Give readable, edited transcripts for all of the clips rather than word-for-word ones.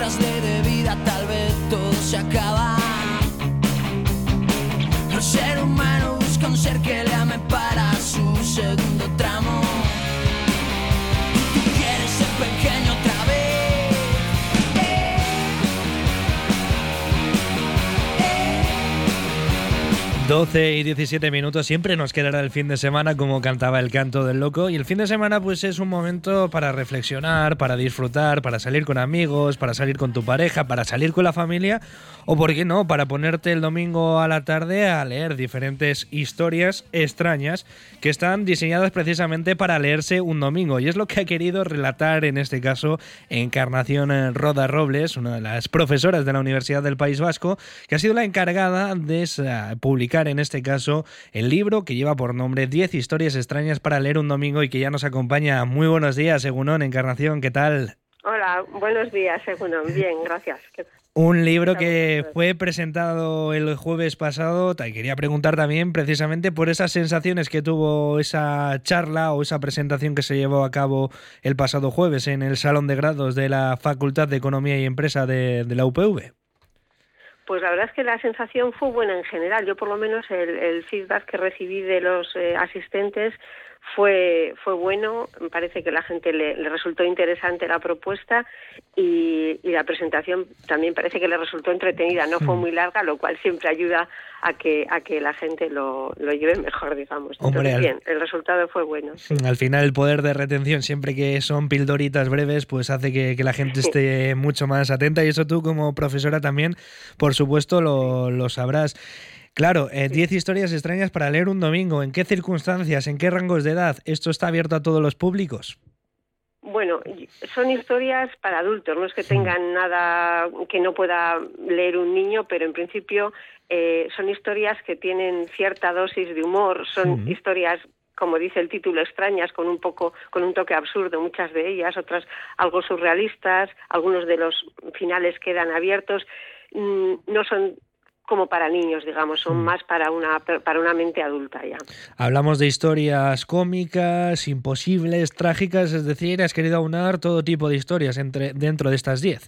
tras ley de vida tal vez todo se acaba. El ser humano busca un ser que le ame para su segundo tramo. Y tú quieres ser pequeño otra vez. 12 y 17 minutos, siempre nos quedará el fin de semana como cantaba el Canto del Loco, y el fin de semana pues es un momento para reflexionar, para disfrutar, para salir con amigos, para salir con tu pareja, para salir con la familia, o por qué no, para ponerte el domingo a la tarde a leer diferentes historias extrañas que están diseñadas precisamente para leerse un domingo, y es lo que ha querido relatar en este caso Encarnación Roda Robles, una de las profesoras de la Universidad del País Vasco, que ha sido la encargada de publicar en este caso el libro que lleva por nombre 10 historias extrañas para leer un domingo y que ya nos acompaña. Muy buenos días, Egunon, Encarnación, ¿qué tal? Hola, buenos días, Egunon. Bien, gracias. Un libro que fue presentado el jueves pasado. Te quería preguntar también precisamente por esas sensaciones que tuvo esa charla o esa presentación que se llevó a cabo el pasado jueves en el Salón de Grados de la Facultad de Economía y Empresa de la UPV. Pues la verdad es que la sensación fue buena en general. Yo por lo menos el feedback que recibí de los asistentes fue bueno. Me parece que a la gente le resultó interesante la propuesta y la presentación también parece que le resultó entretenida. No fue muy larga, lo cual siempre ayuda a que la gente lo lleve mejor, digamos. Entonces, bien, el resultado fue bueno. Sí. Al final el poder de retención, siempre que son pildoritas breves, pues hace que la gente esté mucho más atenta, y eso tú como profesora también, por supuesto, lo sabrás. Claro, 10 historias extrañas para leer un domingo. ¿En qué circunstancias? ¿En qué rangos de edad? ¿Esto está abierto a todos los públicos? Bueno, son historias para adultos, no es que tengan nada que no pueda leer un niño, pero en principio son historias que tienen cierta dosis de humor, son historias, como dice el título, extrañas, con un toque absurdo, muchas de ellas, otras algo surrealistas, algunos de los finales quedan abiertos, no son como para niños, digamos, son más para una mente adulta ya. Hablamos de historias cómicas, imposibles, trágicas, es decir, has querido aunar todo tipo de historias dentro de estas 10.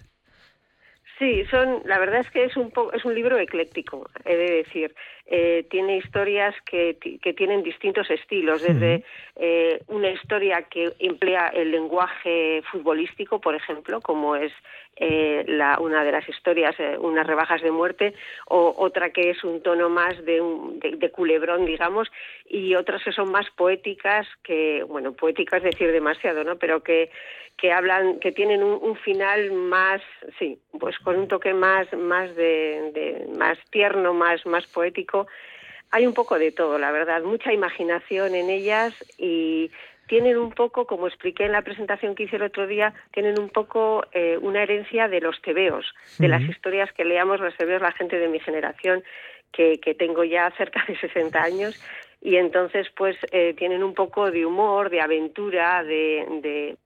Sí, la verdad es que es un libro ecléctico, he de decir. Tiene historias que tienen distintos estilos, desde una historia que emplea el lenguaje futbolístico, por ejemplo, como es una de las historias, unas rebajas de muerte, o otra que es un tono más de culebrón, digamos, y otras que son más poéticas, poéticas es decir demasiado, ¿no? Pero que hablan, que tienen un final más, sí, pues con un toque más más tierno, más poético. Hay un poco de todo, la verdad, mucha imaginación en ellas, y tienen un poco, como expliqué en la presentación que hice el otro día, tienen un poco una herencia de los tebeos, de las historias que leamos los tebeos, la gente de mi generación, que tengo ya cerca de 60 años, y entonces pues tienen un poco de humor, de aventura, de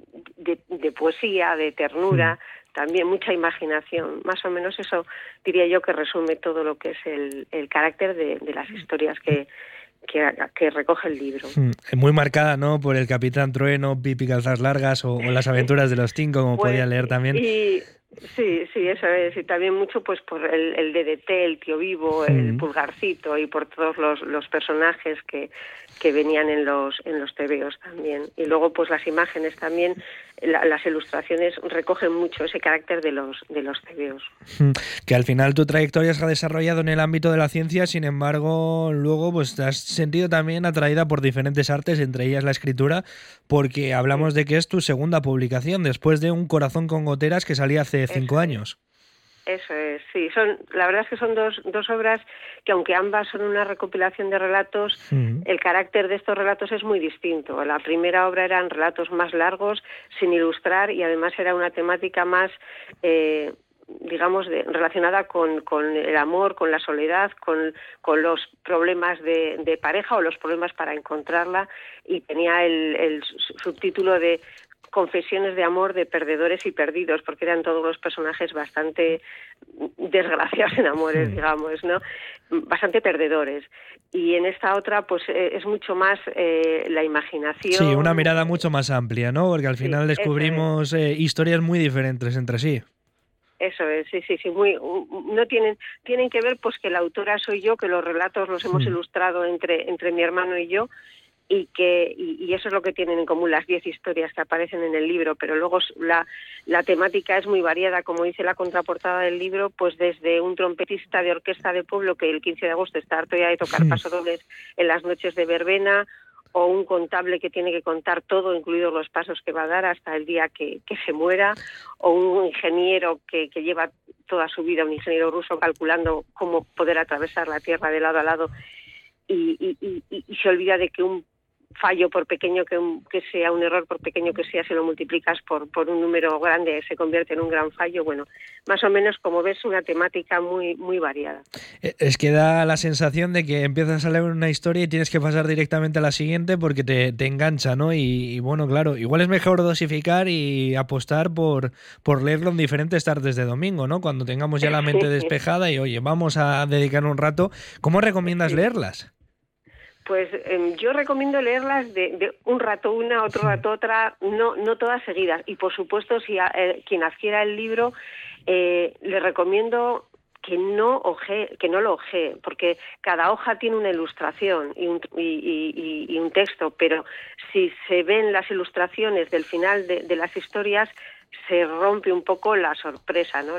poesía, de ternura, también mucha imaginación. Más o menos eso diría yo que resume todo lo que es el carácter de las historias que recoge el libro. Muy marcada, ¿no?, por el Capitán Trueno, Pipi Calzas Largas o las aventuras de los cinco, como podía leer también. Sí, eso es, y también mucho pues por el DDT, el Tío Vivo, el Pulgarcito, y por todos los personajes que venían en los tebeos también. Y luego pues las imágenes también, las ilustraciones recogen mucho ese carácter de los tebeos. Que al final tu trayectoria se ha desarrollado en el ámbito de la ciencia, sin embargo luego pues te has sentido también atraída por diferentes artes, entre ellas la escritura, porque hablamos de que es tu segunda publicación después de Un corazón con goteras, que salía hace 5 años. Eso es, sí. La verdad es que son dos obras que, aunque ambas son una recopilación de relatos, el carácter de estos relatos es muy distinto. La primera obra eran relatos más largos, sin ilustrar, y además era una temática más, relacionada con el amor, con la soledad, con los problemas de pareja o los problemas para encontrarla, y tenía el subtítulo de Confesiones de amor de perdedores y perdidos, porque eran todos los personajes bastante desgraciados en amores, digamos, ¿no? Bastante perdedores. Y en esta otra, pues es mucho más la imaginación. Sí, una mirada mucho más amplia, ¿no? Porque al final descubrimos historias muy diferentes entre sí. Eso es, sí, no tienen que ver pues que la autora soy yo, que los relatos los hemos ilustrado entre mi hermano y yo, y eso es lo que tienen en común las 10 historias que aparecen en el libro, pero luego la temática es muy variada, como dice la contraportada del libro, pues desde un trompetista de orquesta de pueblo que el 15 de agosto está harto ya de tocar pasodobles en las noches de verbena, o un contable que tiene que contar todo, incluidos los pasos que va a dar hasta el día que se muera, o un ingeniero que lleva toda su vida, un ingeniero ruso, calculando cómo poder atravesar la Tierra de lado a lado, y se olvida de que un fallo, por pequeño que sea, un error por pequeño que sea, si lo multiplicas por un número grande se convierte en un gran fallo. Bueno, más o menos, como ves, una temática muy, muy variada. Es que da la sensación de que empiezas a leer una historia y tienes que pasar directamente a la siguiente porque te engancha, ¿no? Y bueno, claro, igual es mejor dosificar y apostar por leerlo en diferentes tardes de domingo, ¿no? Cuando tengamos ya la mente despejada y, oye, vamos a dedicar un rato. ¿Cómo recomiendas leerlas? Pues yo recomiendo leerlas de un rato una, otro rato otra, no todas seguidas. Y por supuesto, si quien adquiera el libro, le recomiendo que no lo ojee, porque cada hoja tiene una ilustración y un texto, pero si se ven las ilustraciones del final de las historias, se rompe un poco la sorpresa, ¿no?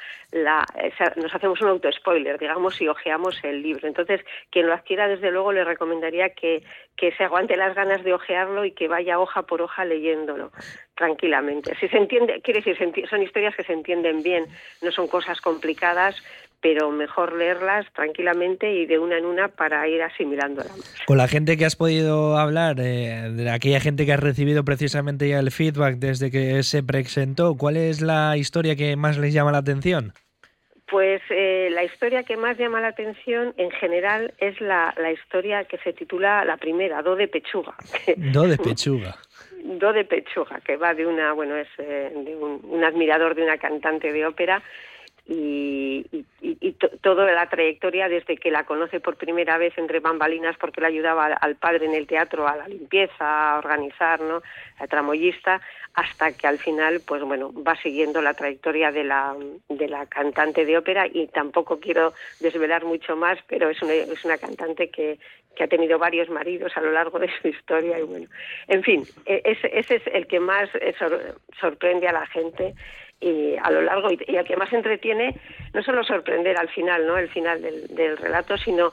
Nos hacemos un auto-spoiler, digamos, si ojeamos el libro. Entonces, quien lo adquiera, desde luego, le recomendaría que se aguante las ganas de ojearlo y que vaya hoja por hoja leyéndolo tranquilamente. Si se entiende, quiere decir, son historias que se entienden bien, no son cosas complicadas, pero mejor leerlas tranquilamente y de una en una para ir asimilándolas. Con la gente que has podido hablar, de aquella gente que has recibido precisamente ya el feedback desde que se presentó, ¿cuál es la historia que más les llama la atención? Pues la historia que más llama la atención en general es la historia que se titula la primera, Do de Pechuga. Do de Pechuga. Do de Pechuga, que va de de un admirador de una cantante de ópera, y toda la trayectoria desde que la conoce por primera vez entre bambalinas, porque le ayudaba al padre en el teatro a la limpieza, a organizar, ¿no?, a tramoyista, hasta que al final, pues bueno, va siguiendo la trayectoria de la cantante de ópera. Y tampoco quiero desvelar mucho más, pero es una cantante que ha tenido varios maridos a lo largo de su historia, y bueno, en fin, ese es el que más sorprende a la gente y a lo largo, y el que más entretiene, no solo sorprender al final, ¿no?, el final del relato, sino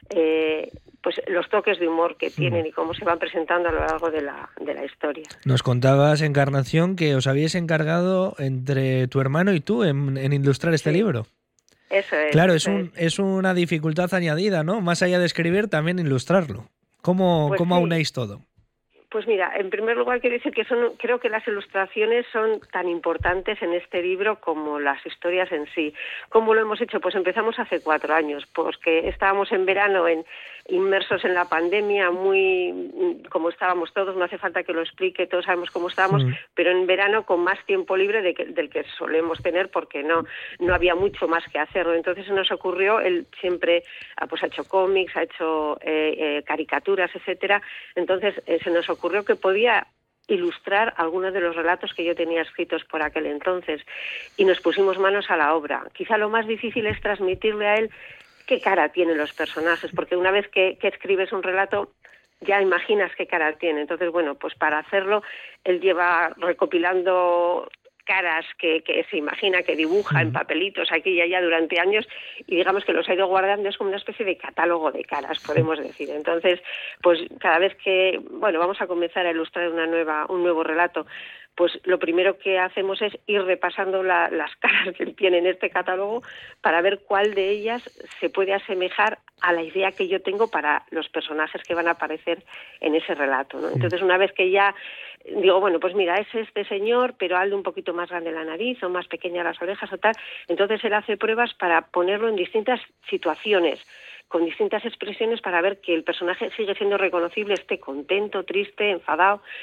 pues los toques de humor que tienen y cómo se van presentando a lo largo de la historia. Nos contabas, Encarnación, que os habíais encargado entre tu hermano y tú en ilustrar este libro. Eso es. Claro, es una dificultad añadida, ¿no? Más allá de escribir, también ilustrarlo. ¿Cómo aunáis todo? Pues mira, en primer lugar quiero decir que creo que las ilustraciones son tan importantes en este libro como las historias en sí. ¿Cómo lo hemos hecho? Pues empezamos hace 4 años, porque estábamos en verano inmersos en la pandemia, muy como estábamos todos, no hace falta que lo explique, todos sabemos cómo estábamos, pero en verano con más tiempo libre del que solemos tener, porque no había mucho más que hacer, ¿no? Entonces se nos ocurrió, él siempre pues ha hecho cómics, ha hecho caricaturas, etcétera. Entonces se nos ocurrió que podía ilustrar algunos de los relatos que yo tenía escritos por aquel entonces, y nos pusimos manos a la obra. Quizá lo más difícil es transmitirle a él qué cara tienen los personajes, porque una vez que escribes un relato ya imaginas qué cara tiene. Entonces, bueno, pues para hacerlo él lleva recopilando caras que se imagina, que dibuja en papelitos aquí y allá durante años, y digamos que los ha ido guardando, es como una especie de catálogo de caras, podemos decir. Entonces, pues cada vez que, bueno, vamos a comenzar a ilustrar un nuevo relato, pues lo primero que hacemos es ir repasando las caras que él tiene en este catálogo para ver cuál de ellas se puede asemejar a la idea que yo tengo para los personajes que van a aparecer en ese relato, ¿no? Entonces, una vez que ya digo, bueno, pues mira, es este señor, pero hazle un poquito más grande la nariz o más pequeña las orejas o tal, entonces él hace pruebas para ponerlo en distintas situaciones, con distintas expresiones, para ver que el personaje sigue siendo reconocible, esté contento, triste, enfadado.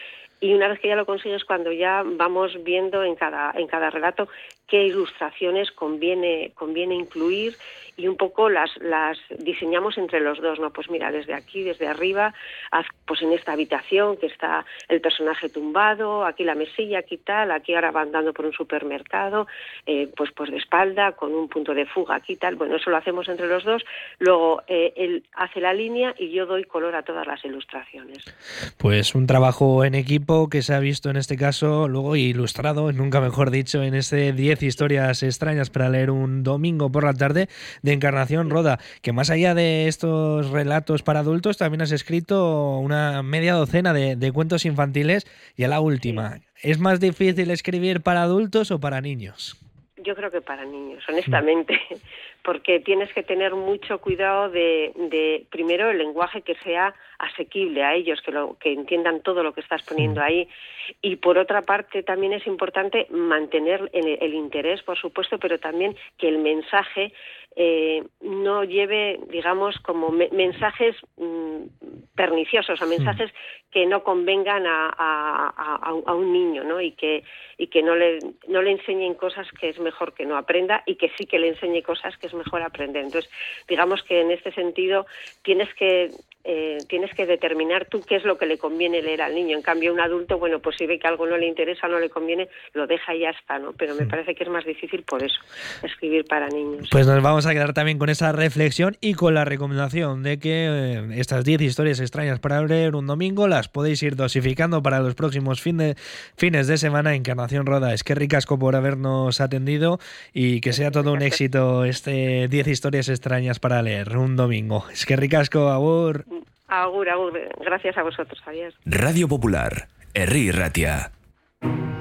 Y una vez que ya lo consigues, cuando ya vamos viendo en cada relato qué ilustraciones conviene incluir, y un poco las diseñamos entre los dos, ¿no? Pues mira, desde aquí, desde arriba, pues en esta habitación que está el personaje tumbado, aquí la mesilla, aquí tal, aquí ahora va andando por un supermercado, pues de espalda, con un punto de fuga, aquí tal. Bueno, eso lo hacemos entre los dos. Luego él hace la línea y yo doy color a todas las ilustraciones. Pues un trabajo en equipo que se ha visto en este caso, luego ilustrado, nunca mejor dicho, en este 10 historias extrañas para leer un domingo por la tarde, de Encarnación Roda, que más allá de estos relatos para adultos, también has escrito una media docena de cuentos infantiles, y a la última, ¿es más difícil escribir para adultos o para niños? Yo creo que para niños, honestamente, porque tienes que tener mucho cuidado de primero, el lenguaje que sea asequible a ellos, que entiendan todo lo que estás poniendo ahí, y por otra parte también es importante mantener el interés, por supuesto, pero también que el mensaje no lleve, digamos, como mensajes perniciosos, o mensajes que no convengan a un niño, ¿no? Y que no le enseñen cosas que es mejor que no aprenda, y que sí que le enseñe cosas que es mejor aprender. Entonces, digamos que en este sentido tienes que determinar tú qué es lo que le conviene leer al niño. En cambio, un adulto, bueno, pues si ve que algo no le interesa o no le conviene, lo deja y ya está, ¿no? Pero me parece que es más difícil por eso, escribir para niños. Pues nos vamos a quedar también con esa reflexión y con la recomendación de que estas 10 historias extrañas para leer un domingo las podéis ir dosificando para los próximos fines de semana. Encarnación Roda, eskerrik asko por habernos atendido, y que sea todo un éxito este 10 historias extrañas para leer un domingo. Eskerrik asko, agur. Agur, agur. Gracias a vosotros, Javier. Radio Popular, Herri Ratia.